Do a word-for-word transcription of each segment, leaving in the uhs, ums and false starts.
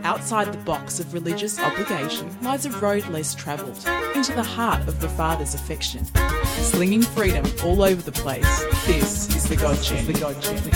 Outside the box of religious obligation lies a road less travelled, into the heart of the Father's affection. Slinging freedom all over the place, this is the God Journey. The God Journey.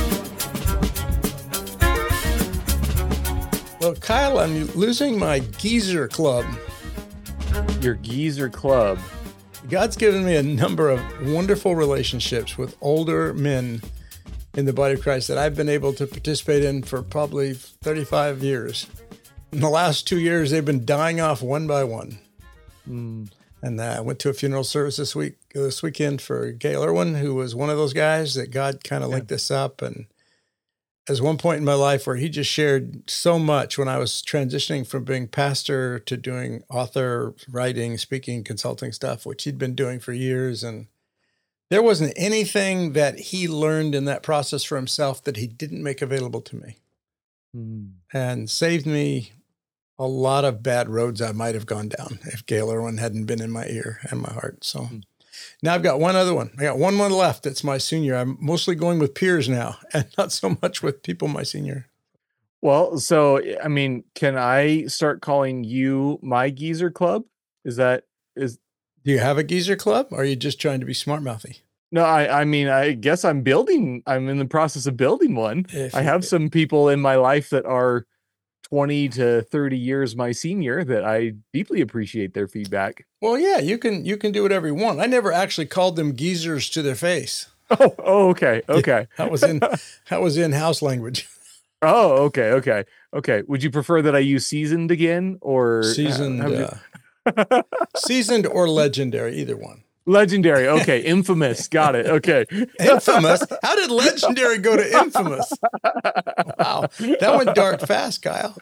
Well, Kyle, I'm losing my geezer club. Your geezer club. God's given me a number of wonderful relationships with older men in the body of Christ that I've been able to participate in for probably thirty-five years. In the last two years, they've been dying off one by one. Mm. And uh, I went to a funeral service this week, this weekend for Gail Irwin, who was one of those guys that God kind of yeah. linked us up. And there's one point in my life where he just shared so much when I was transitioning from being pastor to doing author, writing, speaking, consulting stuff, which he'd been doing for years. And there wasn't anything that he learned in that process for himself that he didn't make available to me, mm. and saved me a lot of bad roads I might have gone down if Gail Irwin hadn't been in my ear and my heart. So mm. now I've got one other one. I got one more left. It's my senior. I'm mostly going with peers now and not so much with people my senior. Well, so, I mean, can I start calling you my geezer club? Is that, is, Do you have a geezer club, or are you just trying to be smart mouthy? No, I, I mean, I guess I'm building, I'm in the process of building one. If I have some people in my life that are twenty to thirty years my senior that I deeply appreciate their feedback. Well, yeah, you can, you can do whatever you want. I never actually called them geezers to their face. Oh, oh okay. Okay. Yeah, that was in, that was in house language. Oh, okay. Okay. Okay. Would you prefer that I use seasoned again, or seasoned, uh, uh, seasoned or legendary, either one. Legendary. Okay. Infamous. Got it. Okay. Infamous. How did legendary go to infamous? Wow. That went dark fast, Kyle.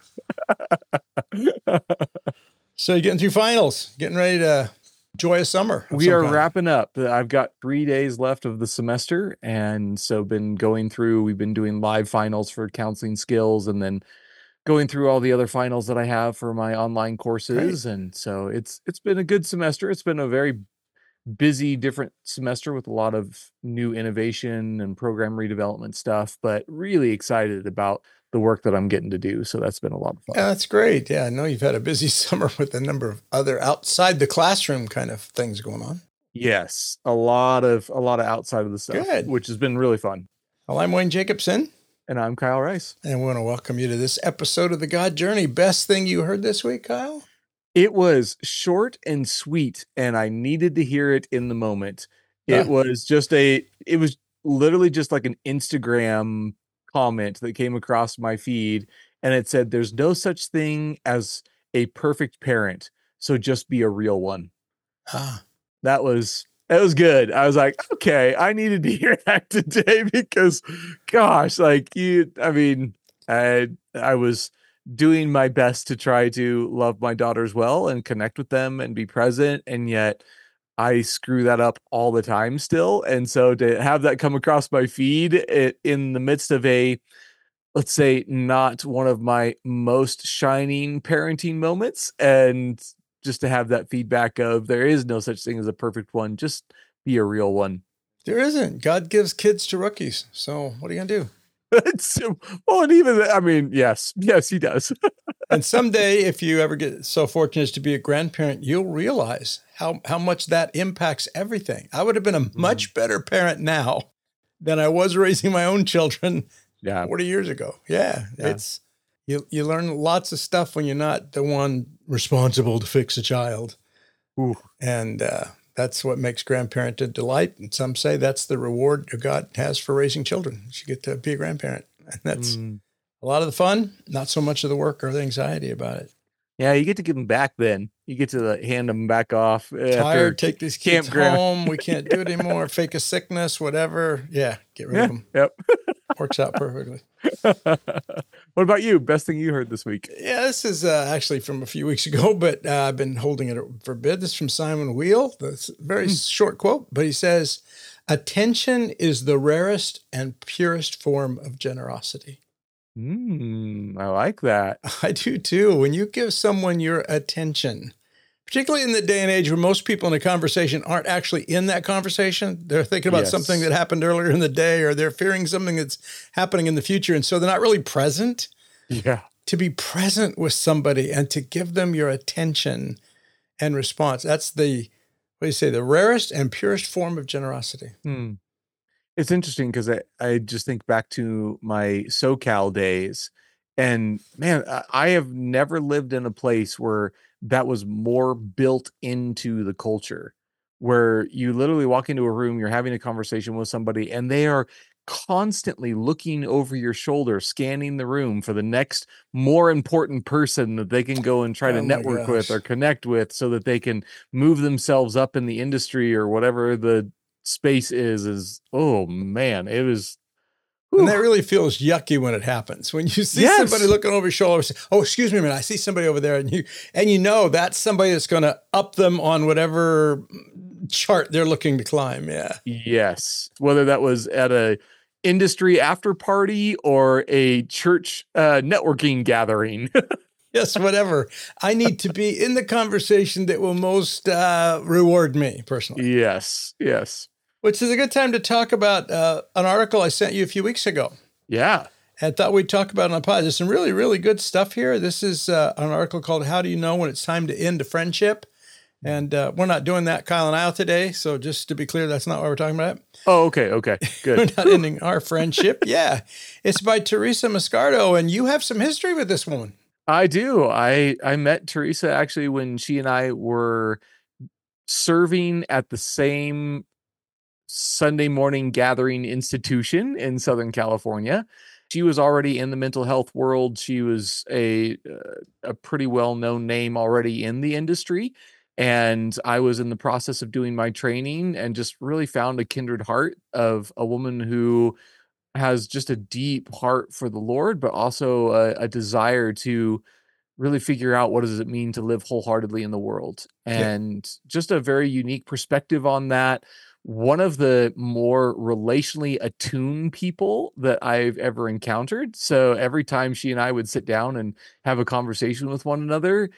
So you're getting through finals, getting ready to enjoy a summer. We are kind. wrapping up. I've got three days left of the semester. And so been going through, we've been doing live finals for counseling skills, and then going through all the other finals that I have for my online courses. Great. And so it's, it's been a good semester. It's been a very busy, different semester with a lot of new innovation and program redevelopment stuff, but really excited about the work that I'm getting to do. So that's been a lot of fun. Yeah, that's great. Yeah, I know you've had a busy summer with a number of other outside the classroom kind of things going on. Yes, a lot of a lot of outside of the stuff, Good. Which has been really fun. Well, I'm Wayne Jacobson. And I'm Kyle Rice. And we want to welcome you to this episode of The God Journey. Best thing you heard this week, Kyle? It was short and sweet, and I needed to hear it in the moment. It yeah. was just a, it was literally just like an Instagram comment that came across my feed, and it said, "There's no such thing as a perfect parent, so just be a real one." Ah. That was, that was good. I was like, okay, I needed to hear that today because, gosh, like you, I mean, I, I was doing my best to try to love my daughters well and connect with them and be present. And yet I screw that up all the time still. And so to have that come across my feed it, in the midst of a, let's say, not one of my most shining parenting moments, and just to have that feedback of there is no such thing as a perfect one, just be a real one. There isn't. God gives kids to rookies. So what are you going to do? It's, well, and even, I mean, yes, yes, he does. And someday, if you ever get so fortunate as to be a grandparent, you'll realize how, how much that impacts everything. I would have been a much better parent now than I was raising my own children yeah. forty years ago. Yeah, yeah. It's, you, you learn lots of stuff when you're not the one responsible to fix a child. Ooh. And, uh, that's what makes grandparent a delight. And some say that's the reward God has for raising children. You get to be a grandparent. And that's mm. a lot of the fun, not so much of the work or the anxiety about it. Yeah, you get to give them back then. You get to like, hand them back off. Tired, take these kids home. We can't do it anymore. Fake a sickness, whatever. Yeah, get rid yeah, of them. Yep. Works out perfectly. What about you? Best thing you heard this week? Yeah, this is uh, actually from a few weeks ago, but uh, I've been holding it for bid. This is from Simon Wheel. That's a very mm. short quote, but he says, "Attention is the rarest and purest form of generosity." Mm, I like that. I do too. When you give someone your attention, particularly in the day and age where most people in a conversation aren't actually in that conversation. They're thinking about yes. something that happened earlier in the day, or they're fearing something that's happening in the future. And so they're not really present. Yeah. to be present with somebody and to give them your attention and response. That's the, what do you say, the rarest and purest form of generosity. Hmm. It's interesting because I, I just think back to my SoCal days, and man, I- I have never lived in a place where that was more built into the culture, where you literally walk into a room, you're having a conversation with somebody, and they are constantly looking over your shoulder, scanning the room for the next more important person that they can go and try to Oh my network with gosh. or connect with so that they can move themselves up in the industry or whatever the space is. Is oh man, it was And whew. that really feels yucky when it happens. When you see Yes. somebody looking over your shoulder, say, oh, excuse me a minute, I see somebody over there, and you and you know that's somebody that's going to up them on whatever chart they're looking to climb. Yeah. Yes, whether that was at a industry after party or a church uh, networking gathering. Yes, whatever. I need to be in the conversation that will most uh, reward me personally. Yes, yes, Which is a good time to talk about uh, an article I sent you a few weeks ago. yeah. And thought we'd talk about it on the pod. There's some really, really good stuff here. This is uh, an article called How Do You Know When It's Time to End a Friendship? And uh, we're not doing that, Kyle and I, today. So just to be clear, that's not what we're talking about. Oh, okay, okay, We're good. not ending our friendship. Yeah. It's by Teresa Moscardo, and you have some history with this woman. I do. I I met Teresa actually when she and I were serving at the same Sunday morning gathering institution in Southern California. She was already in the mental health world. She was a uh, a pretty well-known name already in the industry. And I was in the process of doing my training and just really found a kindred heart of a woman who has just a deep heart for the Lord, but also a, a desire to really figure out what does it mean to live wholeheartedly in the world, Yeah. and just a very unique perspective on that. One of the more relationally attuned people that I've ever encountered. So every time she and I would sit down and have a conversation with one another,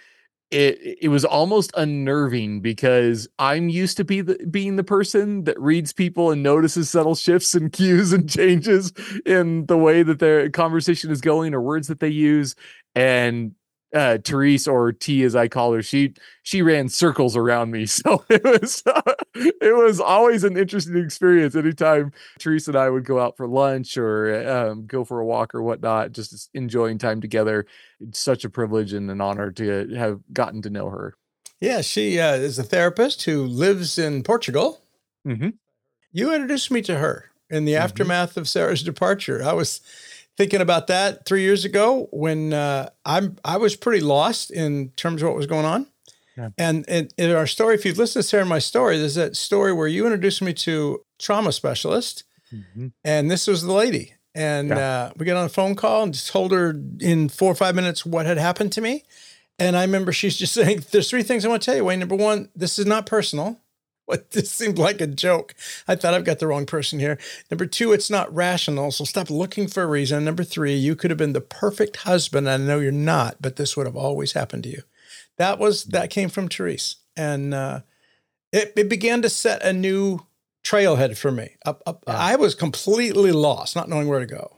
it it was almost unnerving because I'm used to be the, being the person that reads people and notices subtle shifts and cues and changes in the way that their conversation is going or words that they use. And uh Therese, or T as I call her, she she ran circles around me. So it was it was always an interesting experience anytime Therese and I would go out for lunch or um, go for a walk or whatnot, just enjoying time together. It's such a privilege and an honor to have gotten to know her. Yeah, she uh, is a therapist who lives in Portugal. Mm-hmm. You introduced me to her in the Mhm. aftermath of Sarah's departure. I was thinking about that three years ago when uh, I'm I was pretty lost in terms of what was going on. Yeah. And in, in our story, if you've listened to Sarah and my story, there's that story where you introduced me to trauma specialist, Mm-hmm. and this was the lady. And Yeah. uh, we got on a phone call and just told her in four or five minutes what had happened to me. And I remember she's just saying, there's three things I want to tell you, Wayne. Number one, this is not personal. What this seemed like a joke. I thought I've got the wrong person here. Number two, it's not rational. So stop looking for a reason. Number three, you could have been the perfect husband. I know you're not, but this would have always happened to you. That was, that came from Therese. And uh, it, it began to set a new trailhead for me. Up, up, Yeah. I was completely lost, not knowing where to go.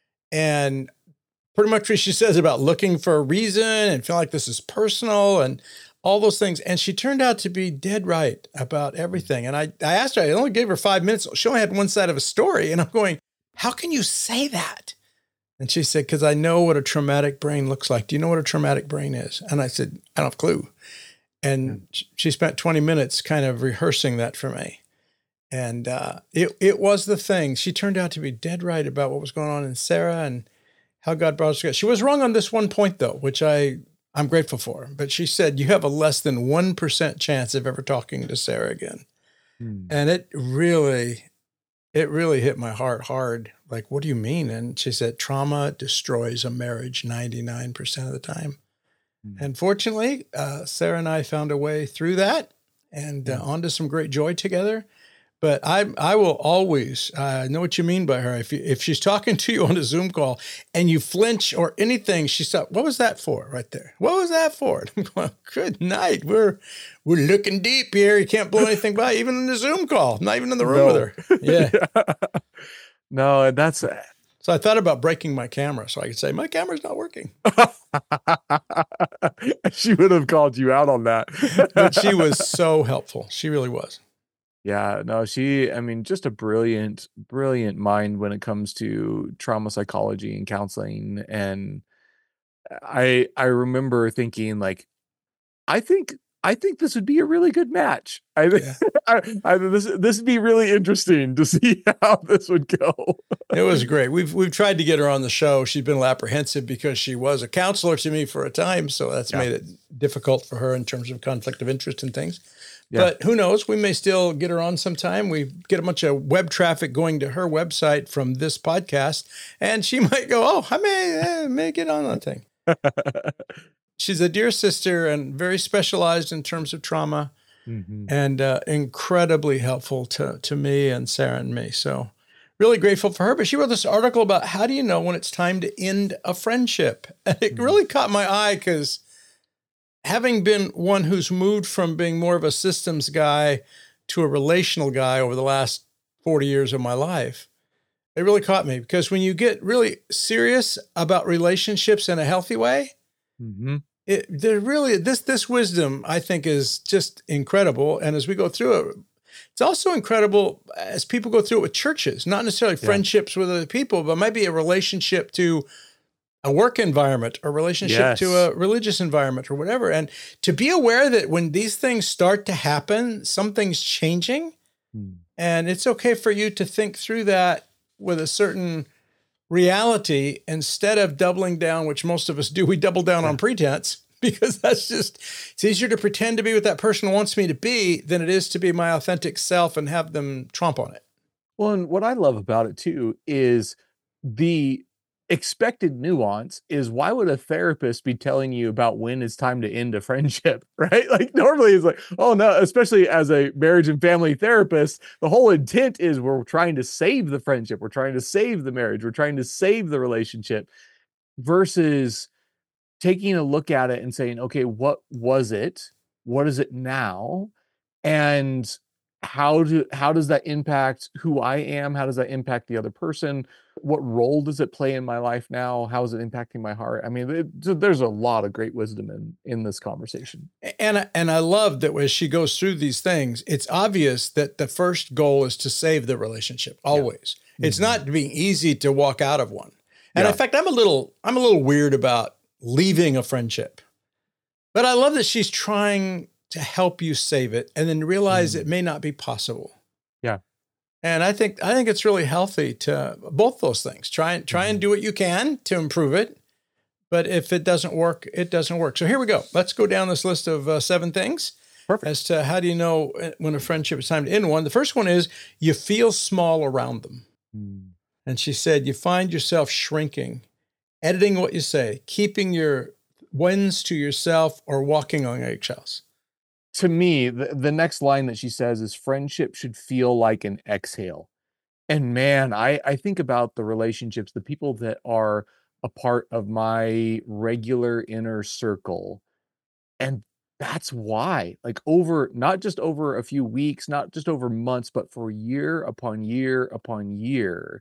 And pretty much what she says about looking for a reason and feel like this is personal and all those things. And she turned out to be dead right about everything. And I, I asked her, I only gave her five minutes. She only had one side of a story. And I'm going, how can you say that? And she said, because I know what a traumatic brain looks like. Do you know what a traumatic brain is? And I said, I don't have a clue. And sh- she spent twenty minutes kind of rehearsing that for me. And uh, it, it was the thing. She turned out to be dead right about what was going on in Sarah and how God brought us together. She was wrong on this one point, though, which I, I'm grateful for. But she said, you have a less than one percent chance of ever talking to Sarah again. Hmm. And it really, it really hit my heart hard. Like, what do you mean? And she said, trauma destroys a marriage ninety-nine percent of the time. Hmm. And fortunately, uh, Sarah and I found a way through that and uh, onto some great joy together. But I I will always uh, know what you mean by her. If you, if she's talking to you on a Zoom call and you flinch or anything, she's like, what was that for right there? What was that for? And I'm going, good night. We're we're looking deep here. You can't blow anything by, even in the Zoom call, not even in the room No. with her. Yeah. No, and that's So So I thought about breaking my camera so I could say, my camera's not working. She would have called you out on that. But she was so helpful. She really was. Yeah, no, she, I mean, just a brilliant, brilliant mind when it comes to trauma psychology and counseling. And I, I remember thinking like, I think, I think this would be a really good match. I think, Yeah. I, I, this, this would be really interesting to see how this would go. It was great. We've, we've tried to get her on the show. She's been a little apprehensive because she was a counselor to me for a time. So that's Yeah. made it difficult for her in terms of conflict of interest and things. Yeah. But who knows? We may still get her on sometime. We get a bunch of web traffic going to her website from this podcast, and she might go, oh, I may, eh, may get on that thing. She's a dear sister and very specialized in terms of trauma Mm-hmm. and uh, incredibly helpful to, to me and Sarah and me. So really grateful for her. But she wrote this article about how do you know when it's time to end a friendship? And it Mm-hmm. really caught my eye because having been one who's moved from being more of a systems guy to a relational guy over the last forty years of my life, it really caught me because when you get really serious about relationships in a healthy way, Mm-hmm. it there really this this wisdom I think is just incredible. And as we go through it, it's also incredible as people go through it with churches, not necessarily Yeah. friendships with other people, but maybe a relationship to a work environment or relationship Yes. to a religious environment or whatever. And to be aware that when these things start to happen, something's changing. Mm. And it's okay for you to think through that with a certain reality instead of doubling down, which most of us do. We double down on pretense because that's just, it's easier to pretend to be what that person wants me to be than it is to be my authentic self and have them tromp on it. Well, and what I love about it too is the expected nuance is why would a therapist be telling you about when it's time to end a friendship, right? Like normally it's like, oh no, especially as a marriage and family therapist, the whole intent is we're trying to save the friendship, we're trying to save the marriage, we're trying to save the relationship versus taking a look at it and saying, okay, what was it? What is it now? And how do how does that impact who I am? How does that impact the other person? What role does it play in my life now? How is it impacting my heart? I mean, it, there's a lot of great wisdom in in this conversation. And, and I love that as she goes through these things, it's obvious that the first goal is to save the relationship, always. Yeah. It's not being easy to walk out of one. And Yeah. in fact, I'm a little I'm a little weird about leaving a friendship. But I love that she's trying to help you save it and then realize mm. it may not be possible. Yeah. And I think I think it's really healthy to both those things. Try and try mm. and do what you can to improve it. But if it doesn't work, it doesn't work. So here we go. Let's go down this list of uh, seven things. Perfect. As to how do you know when a friendship is time to end one. The first one is you feel small around them. Mm. And she said, you find yourself shrinking, editing what you say, keeping your wins to yourself or walking on eggshells. To me, the, the next line that she says is friendship should feel like an exhale. And man, I, I think about the relationships, the people that are a part of my regular inner circle. And that's why, like over, not just over a few weeks, not just over months, but for year upon year upon year,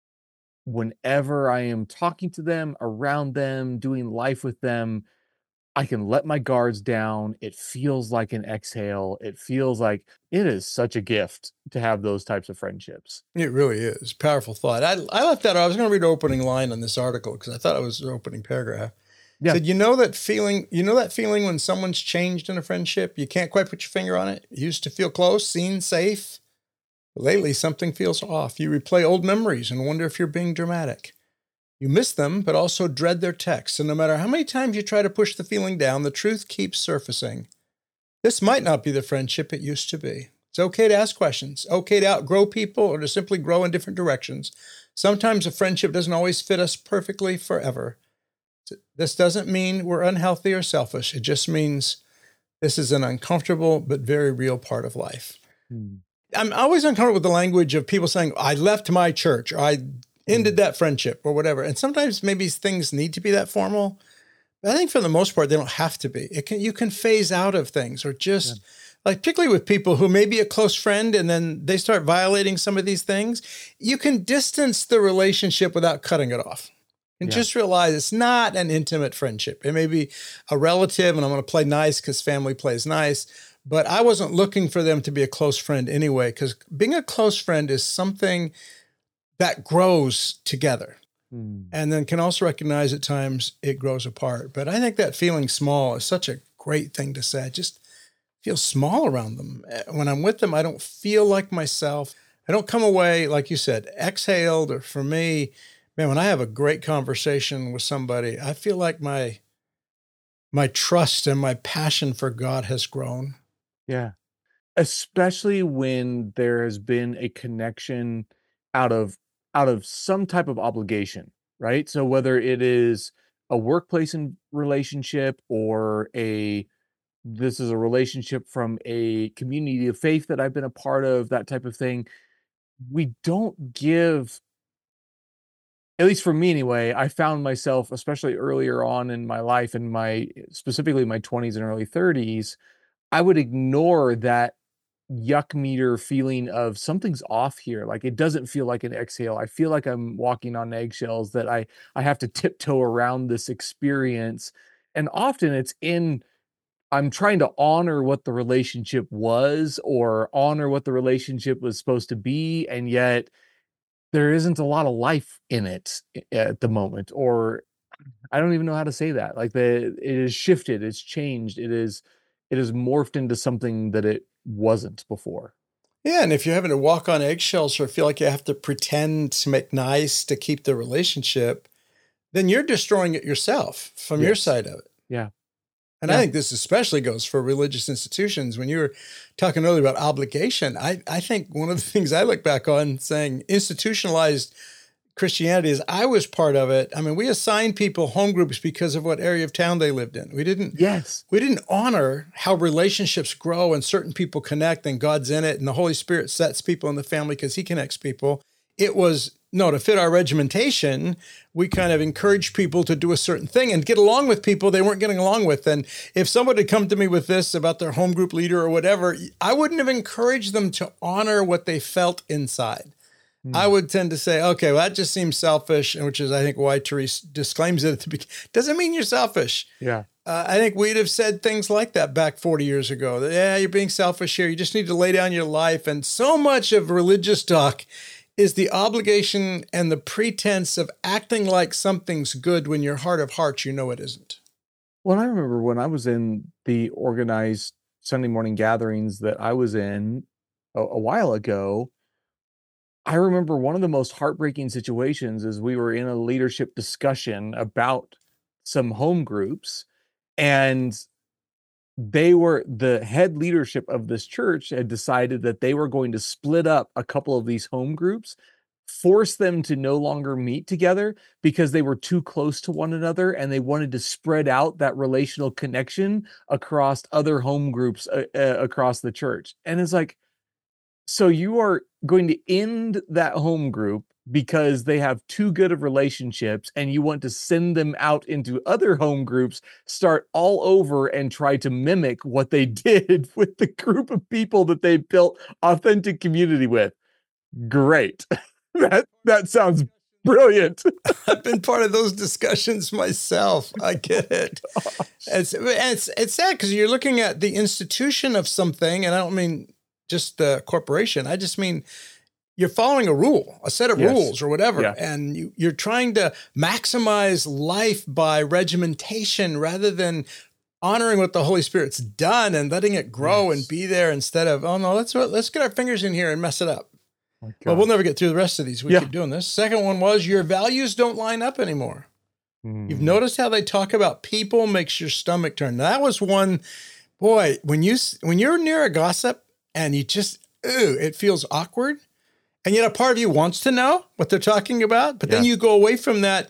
whenever I am talking to them, around them, doing life with them, I can let my guards down. It feels like an exhale. It feels like it is such a gift to have those types of friendships. It really is. Powerful thought. I, I left that. I was going to read the opening line on this article because I thought it was the opening paragraph. Yeah. It said, you know that feeling, you know that feeling when someone's changed in a friendship? You can't quite put your finger on it. You used to feel close, seen, safe. Lately, something feels off. You replay old memories and wonder if you're being dramatic. You miss them, but also dread their texts. And no matter how many times you try to push the feeling down, the truth keeps surfacing. This might not be the friendship it used to be. It's okay to ask questions, okay to outgrow people or to simply grow in different directions. Sometimes a friendship doesn't always fit us perfectly forever. This doesn't mean we're unhealthy or selfish. It just means this is an uncomfortable but very real part of life. Hmm. I'm always uncomfortable with the language of people saying, I left my church, or I ended that friendship or whatever. And sometimes maybe things need to be that formal. But I think for the most part, they don't have to be. It can, you can phase out of things or just like particularly with people who may be a close friend and then they start violating some of these things, you can distance the relationship without cutting it off. And Yeah. just realize it's not an intimate friendship. It may be a relative, and I'm going to play nice because family plays nice. But I wasn't looking for them to be a close friend anyway, because being a close friend is something that grows together. Hmm. And then can also recognize at times it grows apart. But I think that feeling small is such a great thing to say. I just feel small around them. When I'm with them, I don't feel like myself. I don't come away, like you said, exhaled. Or for me, man, when I have a great conversation with somebody, I feel like my my trust and my passion for God has grown. Yeah. Especially when there has been a connection out of out of some type of obligation, right? So whether it is a workplace in relationship or a this is a relationship from a community of faith that I've been a part of, that type of thing, we don't give, at least for me anyway, I found myself, especially earlier on in my life, in my specifically my twenties and early thirties, I would ignore that yuck meter feeling of something's off here. Like it doesn't feel like an exhale. I feel like I'm walking on eggshells, that I I have to tiptoe around this experience. And often it's in I'm trying to honor what the relationship was or honor what the relationship was supposed to be, and yet there isn't a lot of life in it at the moment, or I don't even know how to say that. Like the it is shifted, it's changed, it is it is morphed into something that it wasn't before. Yeah, and if you're having to walk on eggshells or feel like you have to pretend to make nice to keep the relationship, then you're destroying it yourself from your Yes. side of it. Yeah. And Yeah. I think this especially goes for religious institutions. When you were talking earlier about obligation, I, I think one of the things I look back on saying institutionalized Christianity is I was part of it. I mean, we assigned people home groups because of what area of town they lived in. We didn't Yes. we didn't honor how relationships grow and certain people connect and God's in it and the Holy Spirit sets people in the family because he connects people. It was, no, to fit our regimentation, we kind of encouraged people to do a certain thing and get along with people they weren't getting along with. And if somebody had come to me with this about their home group leader or whatever, I wouldn't have encouraged them to honor what they felt inside. Hmm. I would tend to say, okay, well, that just seems selfish, and which is, I think, why Therese disclaims it at the beginning. Doesn't mean you're selfish. Yeah. Uh, I think we'd have said things like that back forty years ago. That, yeah, you're being selfish here. You just need to lay down your life. And so much of religious talk is the obligation and the pretense of acting like something's good when your heart of hearts, you know it isn't. Well, I remember when I was in the organized Sunday morning gatherings that I was in a, a while ago, I remember one of the most heartbreaking situations is we were in a leadership discussion about some home groups, and they were the head leadership of this church had decided that they were going to split up a couple of these home groups, force them to no longer meet together because they were too close to one another, and they wanted to spread out that relational connection across other home groups uh, uh, across the church. And it's like, so you are going to end that home group because they have too good of relationships, and you want to send them out into other home groups, start all over and try to mimic what they did with the group of people that they built authentic community with. Great. that that sounds brilliant. I've been part of those discussions myself. I get it. It's it's it's sad because you're looking at the institution of something, and I don't mean just the corporation. I just mean you're following a rule, a set of Yes. rules or whatever, Yeah. and you, you're trying to maximize life by regimentation rather than honoring what the Holy Spirit's done and letting it grow Yes. and be there instead of, oh no, let's let's get our fingers in here and mess it up. My Well, God. we'll never get through the rest of these. We Yeah. keep doing this. Second one was your values don't line up anymore. You've Mm. noticed how they talk about people makes your stomach turn. That was one, boy, when you when you're near a gossip and you just, ooh, it feels awkward. And yet a part of you wants to know what they're talking about, but then Yeah. you go away from that.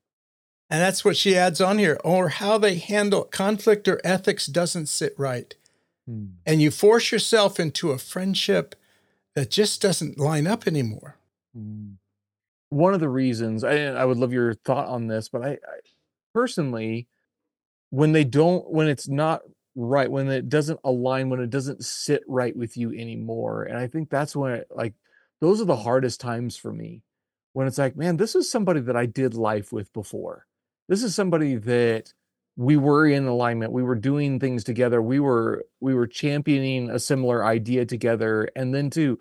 And that's what she adds on here, or how they handle conflict or ethics doesn't sit right. Mm. And you force yourself into a friendship that just doesn't line up anymore. Mm. One of the reasons, I, I would love your thought on this, but I, I personally, when they don't, when it's not right, when it doesn't align, when it doesn't sit right with you anymore. And I think that's when it, like those are the hardest times for me. When it's like, man, this is somebody that I did life with before. This is somebody that we were in alignment. We were doing things together. We were we were championing a similar idea together. And then to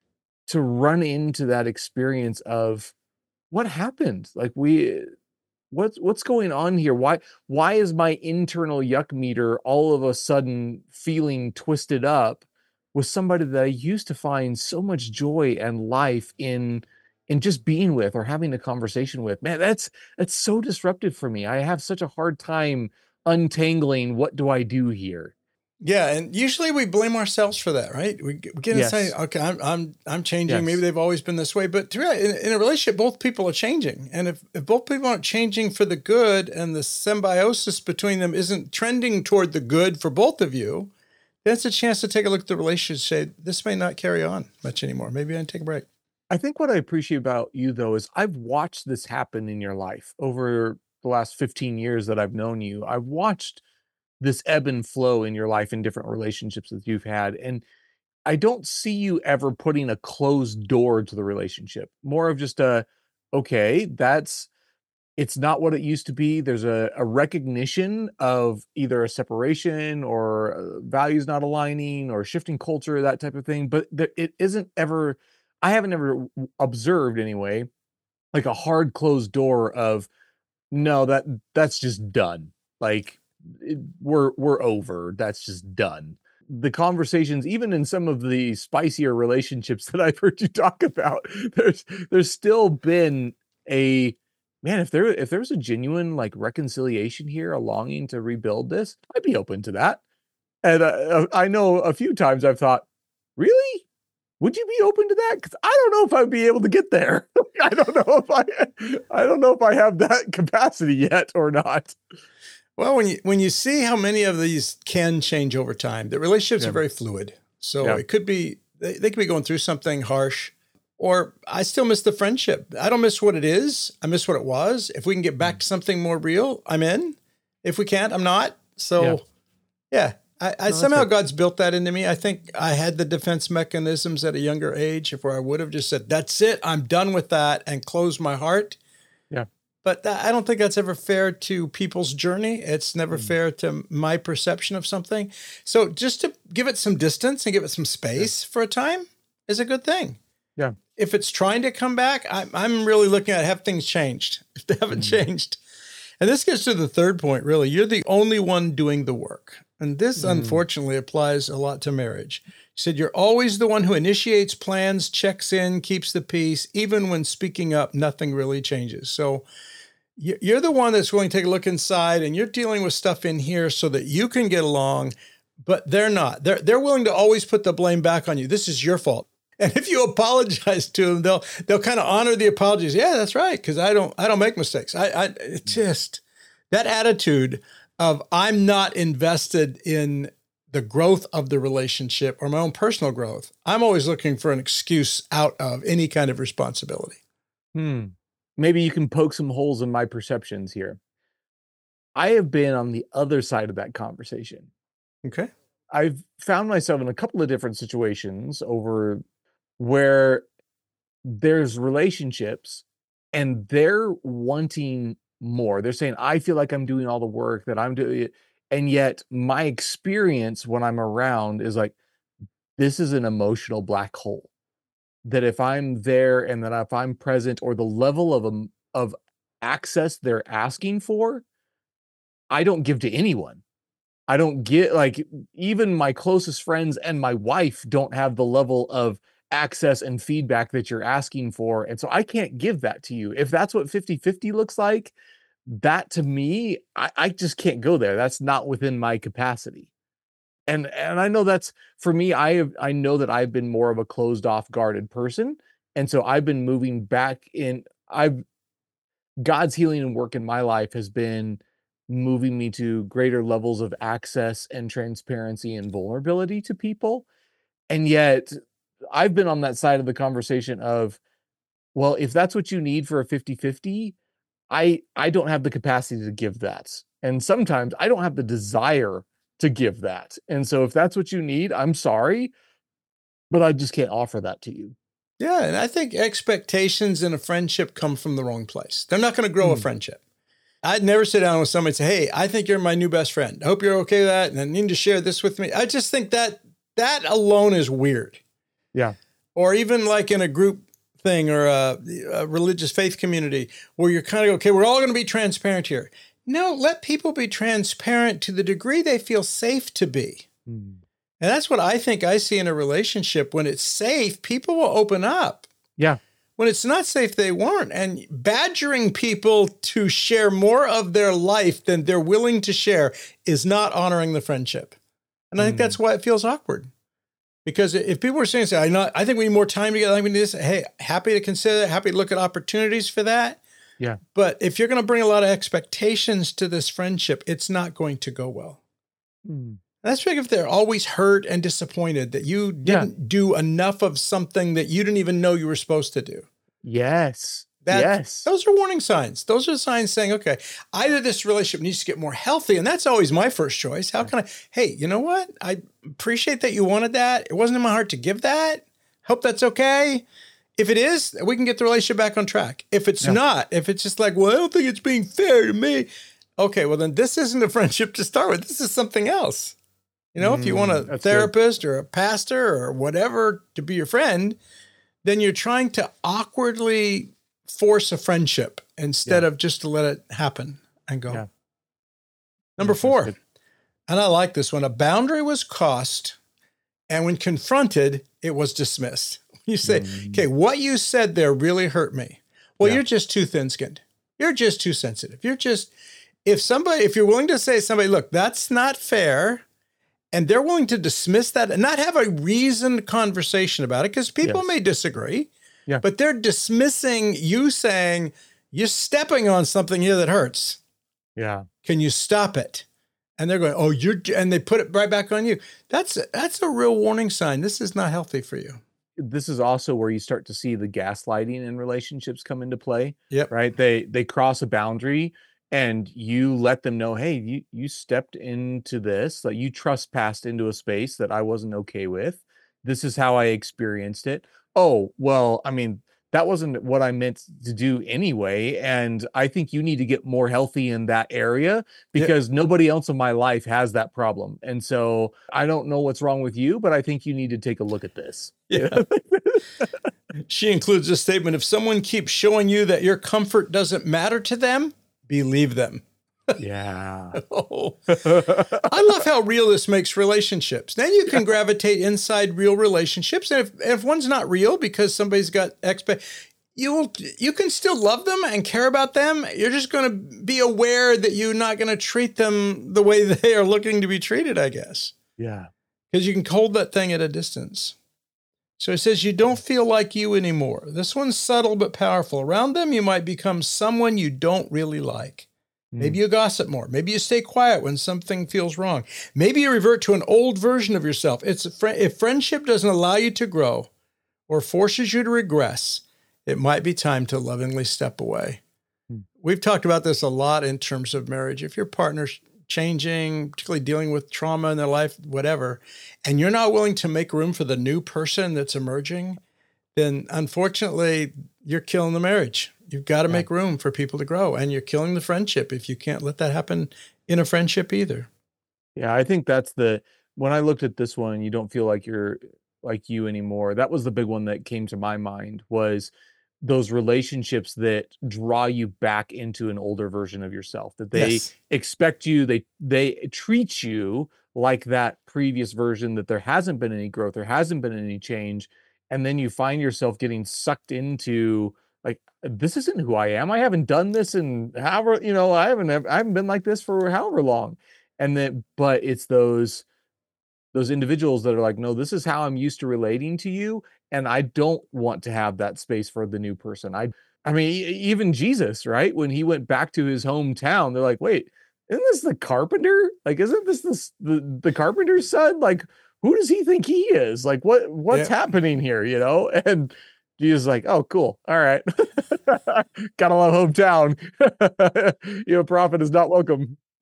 to run into that experience of what happened? Like we what's what's going on here? Why why is my internal yuck meter all of a sudden feeling twisted up with somebody that I used to find so much joy and life in in just being with or having a conversation with? Man, that's that's so disruptive for me. I have such a hard time untangling what do I do here. Yeah, and usually we blame ourselves for that, right? We, we get Yes. inside, okay, I'm I'm I'm changing. Yes. Maybe they've always been this way, but to be- in, in a relationship, both people are changing, and if, if both people aren't changing for the good, and the symbiosis between them isn't trending toward the good for both of you, then it's a chance to take a look at the relationship and say, this may not carry on much anymore. Maybe I can take a break. I think what I appreciate about you though is I've watched this happen in your life over the last fifteen years that I've known you. I've watched this ebb and flow in your life in different relationships that you've had. And I don't see you ever putting a closed door to the relationship. More of just a, okay, that's, it's not what it used to be. There's a, a recognition of either a separation or uh, values not aligning or shifting culture, that type of thing. But there, it isn't ever, I haven't ever observed anyway, like a hard closed door of, no, that that's just done. Like it, we're we're over. That's just done. The conversations, even in some of the spicier relationships that I've heard you talk about, there's there's still been a man. If there if there's a genuine like reconciliation here, a longing to rebuild this, I'd be open to that. And uh, I know a few times I've thought, really? Would you be open to that? Because I don't know if I'd be able to get there. I don't know if I, I don't know if I have that capacity yet or not. Well, when you when you see how many of these can change over time, the relationships Yeah. are very fluid. So Yeah. it could be they, they could be going through something harsh, or I still miss the friendship. I don't miss what it is. I miss what it was. If we can get back to something more real, I'm in. If we can't, I'm not. So Yeah. yeah, I, I that's somehow good. God's built that into me. I think I had the defense mechanisms at a younger age, if where I would have just said, "That's it, I'm done with that," and closed my heart. Yeah. But that, I don't think that's ever fair to people's journey. It's never Mm. fair to my perception of something. So just to give it some distance and give it some space for a time is a good thing. Yeah. If it's trying to come back, I'm, I'm really looking at have things changed. If they haven't Mm. changed. And this gets to the third point, really. You're the only one doing the work. And this, Mm. unfortunately, applies a lot to marriage. You said you're always the one who initiates plans, checks in, keeps the peace. Even when speaking up, nothing really changes. So you- you're the one that's going to take a look inside, and you're dealing with stuff in here so that you can get along, but they're not. They're, they're willing to always put the blame back on you. This is your fault. And if you apologize to them, they'll they'll kind of honor the apologies. Yeah, that's right, because I don't I don't make mistakes. I, I it just that attitude of I'm not invested in the growth of the relationship or my own personal growth. I'm always looking for an excuse out of any kind of responsibility. Hmm. Maybe you can poke some holes in my perceptions here. I have been on the other side of that conversation. Okay. I've found myself in a couple of different situations over where there's relationships and they're wanting more. They're saying, I feel like I'm doing all the work that I'm doing. And yet my experience when I'm around is like, this is an emotional black hole. That if I'm there and that if I'm present or the level of, um, of access they're asking for, I don't give to anyone. I don't get like even my closest friends and my wife don't have the level of access and feedback that you're asking for. And so I can't give that to you. If that's what fifty fifty looks like, that to me, I, I just can't go there. That's not within my capacity. And and I know that's for me, I have I know that I've been more of a closed off, guarded person. And so I've been moving back in. I've God's healing and work in my life has been moving me to greater levels of access and transparency and vulnerability to people. And yet I've been on that side of the conversation of, well, if that's what you need for a fifty fifty, I I don't have the capacity to give that. And sometimes I don't have the desire to give that. And so if that's what you need, I'm sorry, but I just can't offer that to you. Yeah, and I think expectations in a friendship come from the wrong place. They're not going to grow mm. a friendship. I'd never sit down with somebody and say, hey, I think you're my new best friend. I hope you're okay with that, and I need to share this with me. I just think that that alone is weird. Yeah. Or even like in a group thing or a, a religious faith community where you're kind of, okay, we're all going to be transparent here. No, let people be transparent to the degree they feel safe to be. Mm. And that's what I think I see in a relationship. When it's safe, people will open up. Yeah. When it's not safe, they won't. And badgering people to share more of their life than they're willing to share is not honoring the friendship. And I think mm. that's why it feels awkward. Because if people are saying, say, I, not, I think we need more time together, I think we need this, hey, happy to consider that, happy to look at opportunities for that. Yeah. But if you're going to bring a lot of expectations to this friendship, it's not going to go well. Mm. That's big if they're always hurt and disappointed that you didn't yeah. do enough of something that you didn't even know you were supposed to do. Yes. That, yes. Those are warning signs. Those are signs saying, okay, either this relationship needs to get more healthy. And that's always my first choice. How can I, hey, you know what? I appreciate that you wanted that. It wasn't in my heart to give that. Hope that's okay. If it is, we can get the relationship back on track. If it's yeah. not, if it's just like, well, I don't think it's being fair to me. Okay, well, then this isn't a friendship to start with. This is something else. You know, mm, if you want a therapist good. or a pastor or whatever to be your friend, then you're trying to awkwardly force a friendship instead yeah. of just to let it happen and go. Yeah. Number four, and I like this one, a boundary was crossed, and when confronted, it was dismissed. You say, mm. okay, what you said there really hurt me. Well, yeah. you're just too thin-skinned. You're just too sensitive. You're just, if somebody, if you're willing to say to somebody, look, that's not fair, and they're willing to dismiss that and not have a reasoned conversation about it, because people yes. may disagree, yeah. but they're dismissing you saying, you're stepping on something here that hurts. Yeah. Can you stop it? And they're going, oh, you're, and they put it right back on you. That's, that's a real warning sign. This is not healthy for you. This is also where you start to see the gaslighting in relationships come into play. Yep. Right. They, they cross a boundary and you let them know, hey, you, you stepped into this, like you trespassed into a space that I wasn't okay with. This is how I experienced it. Oh, well, I mean, that wasn't what I meant to do anyway. And I think you need to get more healthy in that area because yeah. nobody else in my life has that problem. And so I don't know what's wrong with you, but I think you need to take a look at this. Yeah. She includes a statement. If someone keeps showing you that your comfort doesn't matter to them, believe them. Yeah. Oh. I love how real this makes relationships. Then you can yeah. gravitate inside real relationships. And if, if one's not real because somebody's got expect, you will, you can still love them and care about them. You're just going to be aware that you're not going to treat them the way they are looking to be treated, I guess. Yeah. Because you can hold that thing at a distance. So it says you don't feel like you anymore. This one's subtle but powerful. Around them, you might become someone you don't really like. Maybe you gossip more. Maybe you stay quiet when something feels wrong. Maybe you revert to an old version of yourself. It's a fr- if friendship doesn't allow you to grow or forces you to regress, it might be time to lovingly step away. Hmm. We've talked about this a lot in terms of marriage. If your partner's changing, particularly dealing with trauma in their life, whatever, and you're not willing to make room for the new person that's emerging, then unfortunately, you're killing the marriage. You've got to yeah. make room for people to grow, and you're killing the friendship if you can't let that happen in a friendship either. Yeah, I think that's the, when I looked at this one, you don't feel like you're like you anymore. That was the big one that came to my mind, was those relationships that draw you back into an older version of yourself, that they yes. expect you, they, they treat you like that previous version, that there hasn't been any growth, there hasn't been any change. And then you find yourself getting sucked into, like, this isn't who I am. I haven't done this in however, you know, I haven't, I haven't been like this for however long. And then, but it's those, those individuals that are like, no, this is how I'm used to relating to you. And I don't want to have that space for the new person. I, I mean, even Jesus, right? When he went back to his hometown, they're like, wait, isn't this the carpenter? Like, isn't this, this the, the carpenter's son? Like, who does he think he is? Like, what, what's yeah. happening here? You know? And Jesus is like, oh, cool. All right. Gotta love hometown. You know, prophet is not welcome.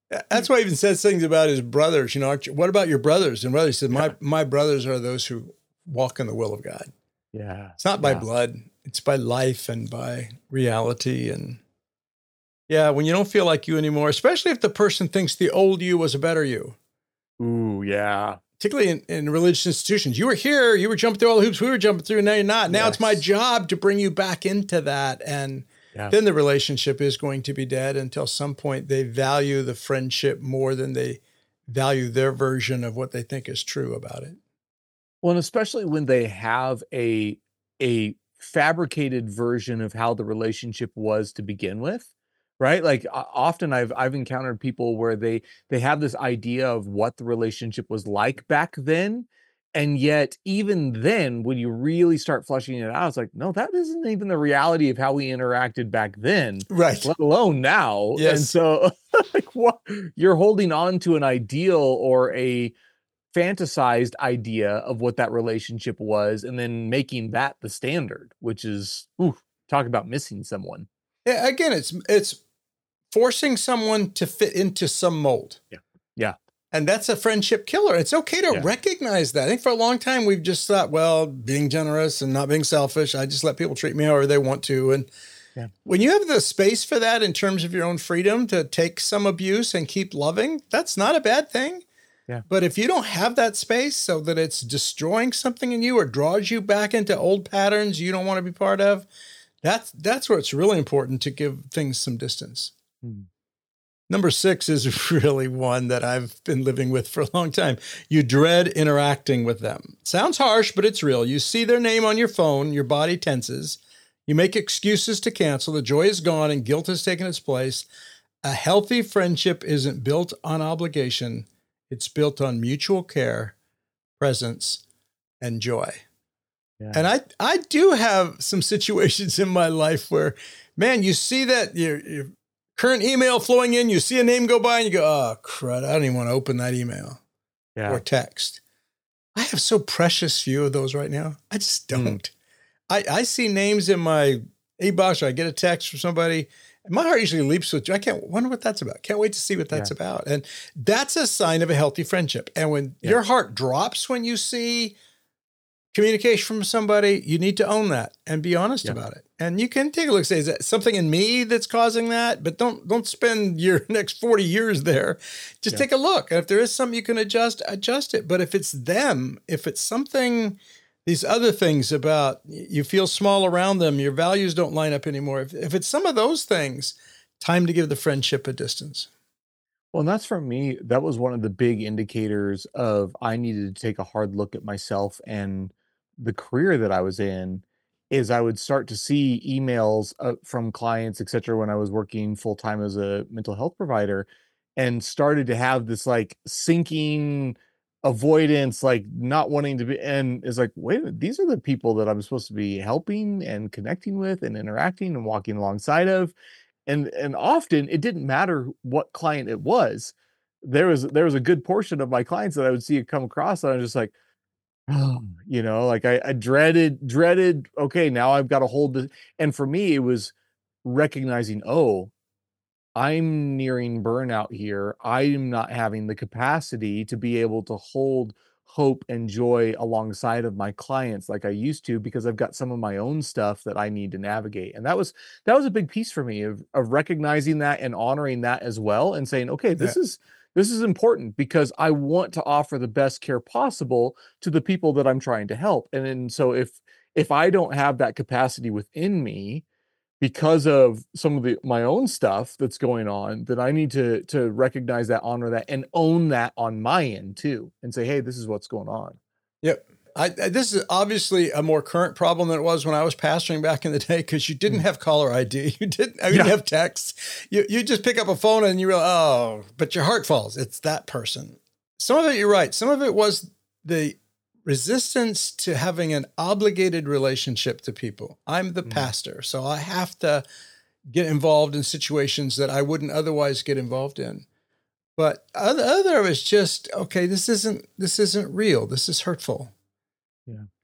That's why he even says things about his brothers. You know, what about your brothers? And brother, he said, my, yeah. my brothers are those who walk in the will of God. Yeah. It's not by yeah. blood. It's by life and by reality. And yeah, when you don't feel like you anymore, especially if the person thinks the old you was a better you. Ooh, yeah. Particularly in, in religious institutions. You were here, you were jumping through all the hoops we were jumping through, now you're not. Now yes. it's my job to bring you back into that. And yeah. then the relationship is going to be dead until some point they value the friendship more than they value their version of what they think is true about it. Well, and especially when they have a a fabricated version of how the relationship was to begin with, right? Like often I've I've encountered people where they they have this idea of what the relationship was like back then, and yet even then, when you really start fleshing it out, it's like, no, that isn't even the reality of how we interacted back then, right? Let alone now. Yes. And so, like, what you're holding on to an ideal or a fantasized idea of what that relationship was, and then making that the standard, which is, ooh, talk about missing someone. Yeah, again, it's it's forcing someone to fit into some mold. Yeah, yeah, and that's a friendship killer. It's okay to yeah. recognize that. I think for a long time we've just thought, well, being generous and not being selfish, I just let people treat me however they want to. And yeah. when you have the space for that in terms of your own freedom to take some abuse and keep loving, that's not a bad thing. Yeah. But if you don't have that space so that it's destroying something in you or draws you back into old patterns you don't want to be part of, that's that's where it's really important to give things some distance. Hmm. Number six is really one that I've been living with for a long time. You dread interacting with them. Sounds harsh, but it's real. You see their name on your phone, your body tenses. You make excuses to cancel. The joy is gone and guilt has taken its place. A healthy friendship isn't built on obligation. It's built on mutual care, presence, and joy. Yeah. And I, I do have some situations in my life where, man, you see that your, your current email flowing in, you see a name go by and you go, oh, crud, I don't even want to open that email yeah. or text. I have so precious few of those right now. I just don't. Mm. I, I see names in my e-box, or I get a text from somebody, my heart usually leaps with joy. I can't wonder what that's about. Can't wait to see what that's yeah. about. And that's a sign of a healthy friendship. And when yeah. your heart drops when you see communication from somebody, you need to own that and be honest yeah. about it. And you can take a look, say, is that something in me that's causing that? But don't don't spend your next forty years there. Just yeah. take a look. And if there is something you can adjust, adjust it. But if it's them, if it's something, these other things about you feel small around them, your values don't line up anymore. If, if it's some of those things, time to give the friendship a distance. Well, and that's for me, that was one of the big indicators of I needed to take a hard look at myself and the career that I was in, is I would start to see emails uh, from clients, et cetera, when I was working full time as a mental health provider, and started to have this like sinking avoidance, like not wanting to be, and is like, wait a minute, these are the people that I'm supposed to be helping and connecting with and interacting and walking alongside of. And, and often it didn't matter what client it was. There was, there was a good portion of my clients that I would see come across and I was just like, oh, you know, like I, I dreaded, dreaded, okay, now I've got to hold this. And for me, it was recognizing, oh, I'm nearing burnout here. I'm not having the capacity to be able to hold hope and joy alongside of my clients like I used to, because I've got some of my own stuff that I need to navigate. And that was, that was a big piece for me of, of recognizing that and honoring that as well. And saying, okay, this yeah. is, this is important because I want to offer the best care possible to the people that I'm trying to help. And then, so if, if I don't have that capacity within me, because of some of the my own stuff that's going on, then I need to to recognize that, honor that, and own that on my end too, and say, hey, this is what's going on. Yep. I, I, this is obviously a more current problem than it was when I was pastoring back in the day, because you didn't have caller I D. You didn't, I mean, yeah. you have text. You you just pick up a phone and you realize, oh, but your heart falls. It's that person. Some of it, you're right. Some of it was the resistance to having an obligated relationship to people. I'm the mm. pastor, so I have to get involved in situations that I wouldn't otherwise get involved in. But other, other of it's just, okay, this isn't, this isn't real. This is hurtful. Yeah.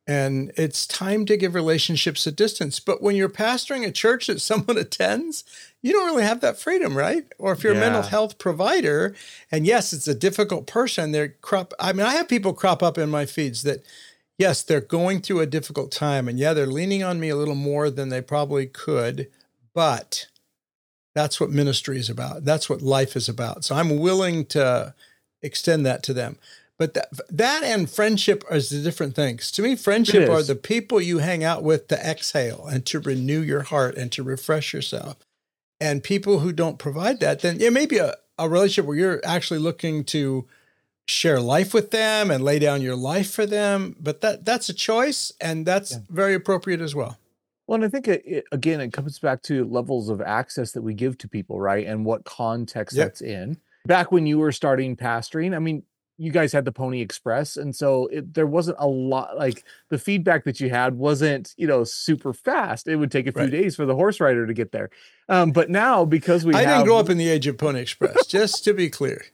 And it's time to give relationships a distance. But when you're pastoring a church that someone attends, you don't really have that freedom, right? Or if you're Yeah. a mental health provider, and yes, it's a difficult person, they're crop. I mean, I have people crop up in my feeds that, yes, they're going through a difficult time. And yeah, they're leaning on me a little more than they probably could. But that's what ministry is about. That's what life is about. So I'm willing to extend that to them. But that, that and friendship is the different things. To me, friendship It are is. the people you hang out with to exhale and to renew your heart and to refresh yourself. And people who don't provide that, then it may be a, a relationship where you're actually looking to share life with them and lay down your life for them. But that that's a choice, and that's Yeah. very appropriate as well. Well, and I think, it, it, again, it comes back to levels of access that we give to people, right? And what context Yep. that's in. Back when you were starting pastoring, I mean, you guys had the Pony Express. And so it, there wasn't a lot, like the feedback that you had wasn't, you know, super fast. It would take a few Right. days for the horse rider to get there. Um, but now, because we I have, didn't grow up in the age of Pony Express, just to be clear.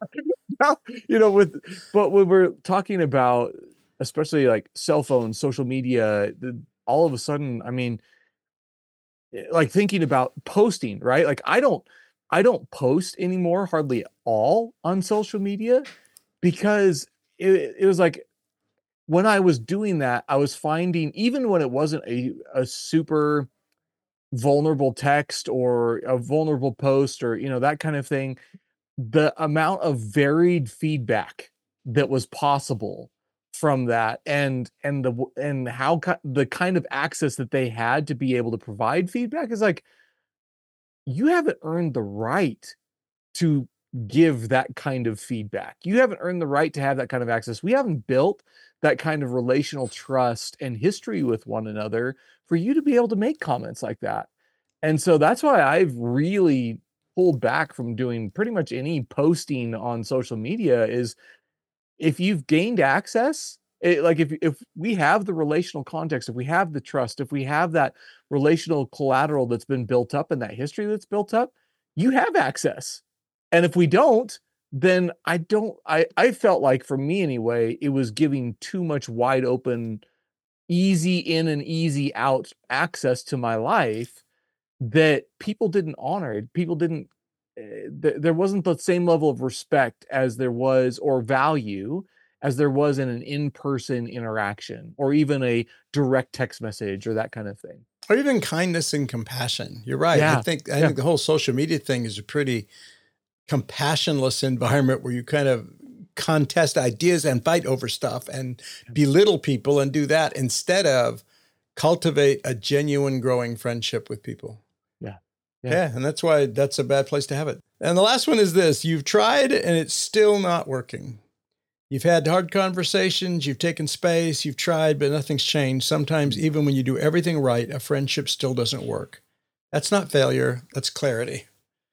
you know, with, but when we're talking about, especially like cell phones, social media, the, all of a sudden, I mean, like thinking about posting, right? Like I don't, I don't post anymore hardly at all on social media because it, it was like when I was doing that, I was finding, even when it wasn't a, a super vulnerable text or a vulnerable post or, you know, that kind of thing, the amount of varied feedback that was possible from that and and the and how ki- the kind of access that they had to be able to provide feedback is like, you haven't earned the right to give that kind of feedback. You haven't earned the right to have that kind of access. We haven't built that kind of relational trust and history with one another for you to be able to make comments like that. And so that's why I've really pulled back from doing pretty much any posting on social media. Is if you've gained access, it, like if if we have the relational context, if we have the trust, if we have that relational collateral that's been built up and that history that's built up, you have access. And if we don't, then I don't, I, I felt like for me anyway, it was giving too much wide open, easy in and easy out access to my life that people didn't honor it. People didn't, uh, th- there wasn't the same level of respect as there was, or value as there was in an in-person interaction, or even a direct text message or that kind of thing. Or even kindness and compassion. You're right. Yeah. I think I Yeah. think the whole social media thing is a pretty compassionless environment where you kind of contest ideas and fight over stuff and belittle people and do that instead of cultivate a genuine growing friendship with people. Yeah. Yeah. Yeah. And that's why that's a bad place to have it. And the last one is this: you've tried and it's still not working. You've had hard conversations, you've taken space, you've tried, but nothing's changed. Sometimes even when you do everything right, a friendship still doesn't work. That's not failure, that's clarity.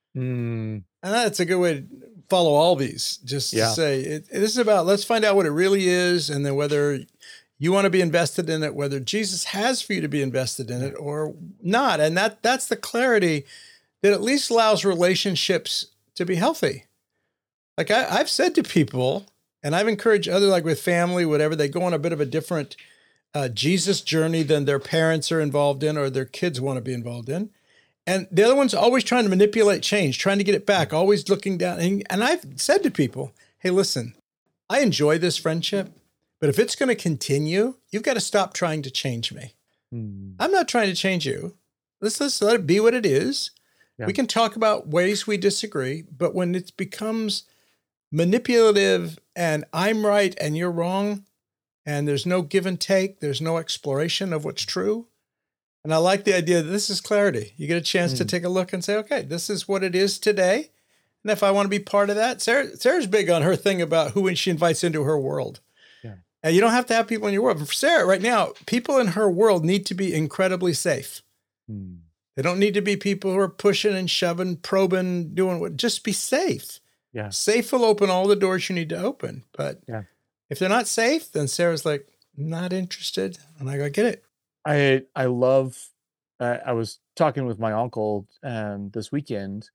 Mm, And that's a good way to follow all these. Just Yeah. to say, it, it is about, let's find out what it really is, and then whether you want to be invested in it, whether Jesus has for you to be invested in it or not. And that that's the clarity that at least allows relationships to be healthy. Like I, I've said to people, and I've encouraged other, like with family, whatever, they go on a bit of a different uh, Jesus journey than their parents are involved in or their kids want to be involved in. And the other one's always trying to manipulate change, trying to get it back, always looking down. And, and I've said to people, hey, listen, I enjoy this friendship, but if it's going to continue, you've got to stop trying to change me. mm, I'm not trying to change you. Let's, let's let it be what it is. Yeah. We can talk about ways we disagree, but when it becomes manipulative and I'm right and you're wrong, and there's no give and take, there's no exploration of what's true. And I like the idea that this is clarity. You get a chance to Mm. take a look and say, okay, this is what it is today. And if I want to be part of that, Sarah, Sarah's big on her thing about who she invites into her world. Yeah. And you don't have to have people in your world. But for Sarah, right now, people in her world need to be incredibly safe. mm. They don't need to be people who are pushing and shoving, probing, doing what, just be safe. Yeah. Safe will open all the doors you need to open. But Yeah. if they're not safe, then Sarah's like, not interested. And I go, I get it. I I love. Uh, I was talking with my uncle um, this weekend,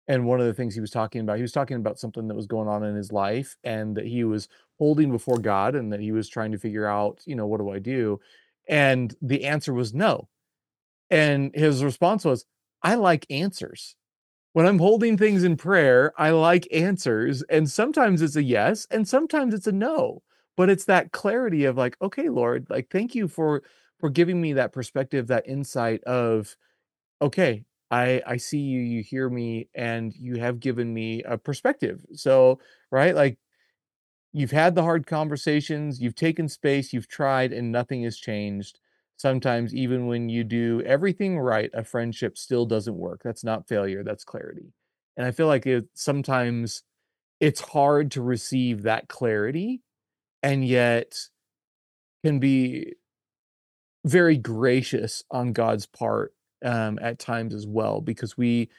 And one of the things he was talking about, he was talking about something that was going on in his life and that he was holding before God and that he was trying to figure out, you know, what do I do? And the answer was no. And his response was, I like answers. When I'm holding things in prayer, I like answers. And sometimes it's a yes, and sometimes it's a no. But it's that clarity of like, okay, Lord, like, thank you for for giving me that perspective, that insight of, okay, I I see you, you hear me, and you have given me a perspective. So, right, like, you've had the hard conversations, you've taken space, you've tried, and nothing has changed. Sometimes even when you do everything right, a friendship still doesn't work. That's not failure, that's clarity. And I feel like it sometimes it's hard to receive that clarity, and yet can be very gracious on God's part um, at times as well, because we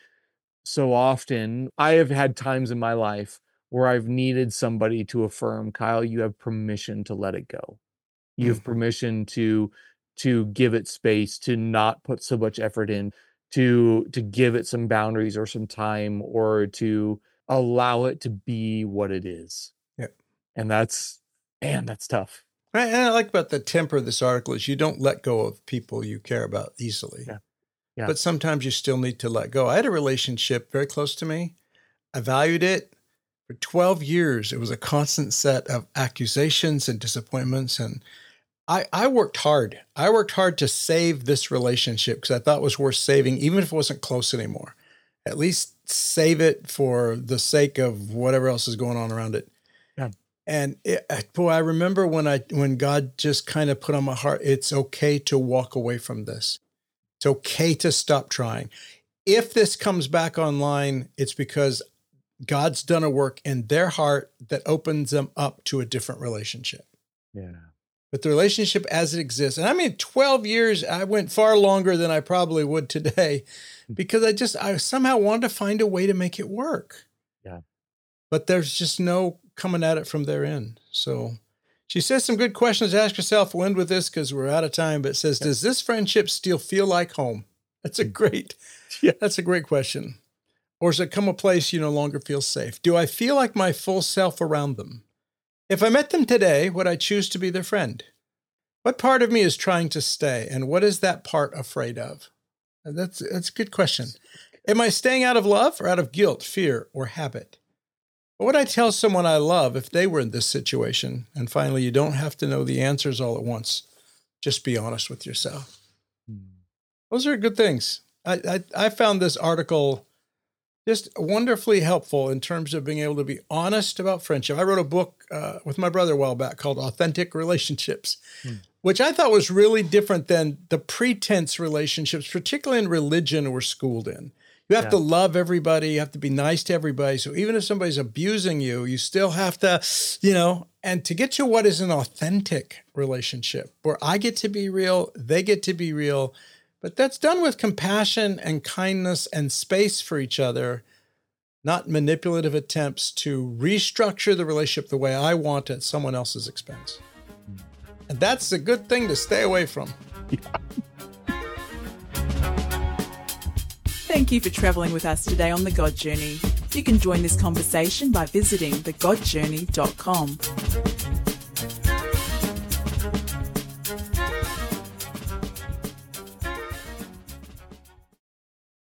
so often, I have had times in my life where I've needed somebody to affirm, Kyle, you have permission to let it go. You have permission to to give it space, to not put so much effort in, to to give it some boundaries or some time, or to allow it to be what it is. Yeah. And that's, man, that's tough. Right. And I like about the temper of this article is you don't let go of people you care about easily. Yeah. Yeah. But sometimes you still need to let go. I had a relationship very close to me. I valued it. For twelve years, it was a constant set of accusations and disappointments. And I, I worked hard. I worked hard to save this relationship because I thought it was worth saving, even if it wasn't close anymore. At least save it for the sake of whatever else is going on around it. Yeah. And it, boy, I remember when I when God just kind of put on my heart, it's okay to walk away from this. It's okay to stop trying. If this comes back online, it's because God's done a work in their heart that opens them up to a different relationship. Yeah. But the relationship as it exists, and I mean, twelve years, I went far longer than I probably would today because I just, I somehow wanted to find a way to make it work. Yeah. But there's just no coming at it from their end. So she says some good questions to ask yourself. We'll end with this because we're out of time, but it says, does this friendship still feel like home? That's a great, yeah, that's a great question. Or has it come a place you no longer feel safe? Do I feel like my full self around them? If I met them today, would I choose to be their friend? What part of me is trying to stay, and what is that part afraid of? That's, that's a good question. Am I staying out of love or out of guilt, fear, or habit? What would I tell someone I love if they were in this situation? And finally, you don't have to know the answers all at once. Just be honest with yourself. Those are good things. I, I, I found this article just wonderfully helpful in terms of being able to be honest about friendship. I wrote a book uh, with my brother a while back called Authentic Relationships, hmm. which I thought was really different than the pretense relationships, particularly in religion, we're schooled in. You have yeah. to love everybody. You have to be nice to everybody. So even if somebody's abusing you, you still have to, you know, and to get to what is an authentic relationship where I get to be real, they get to be real, but that's done with compassion and kindness and space for each other, not manipulative attempts to restructure the relationship the way I want at someone else's expense. And that's a good thing to stay away from. Yeah. Thank you for travelling with us today on The God Journey. You can join this conversation by visiting the god journey dot com.